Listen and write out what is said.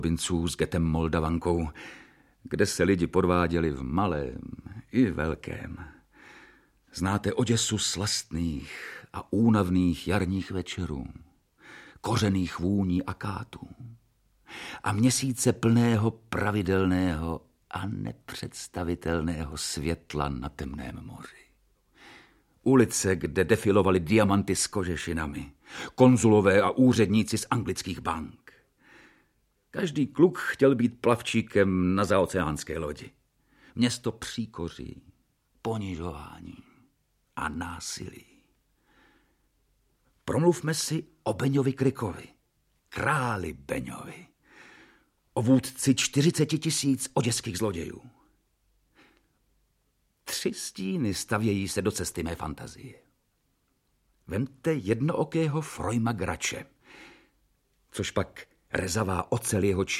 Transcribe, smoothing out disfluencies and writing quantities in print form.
Binců s Getem Moldavankou, kde se lidi podváděli v malém i velkém. Znáte oděsu slastných a únavných jarních večerů, kořených vůní akátů a měsíce plného pravidelného a nepředstavitelného světla na temném moři. Ulice, kde defilovali diamanty s kožešinami, konzulové a úředníci z anglických bank. Každý kluk chtěl být plavčíkem na zaoceánské lodi. Město příkoří, ponižování a násilí. Promluvme si o Beňovi Krikovi, králi Beňovi, o vůdci 40 000 oděských zlodějů. 3 stíny stavějí se do cesty mé fantazie. Vemte jednookého Frojma Grače, což pak rezavá ocel jeho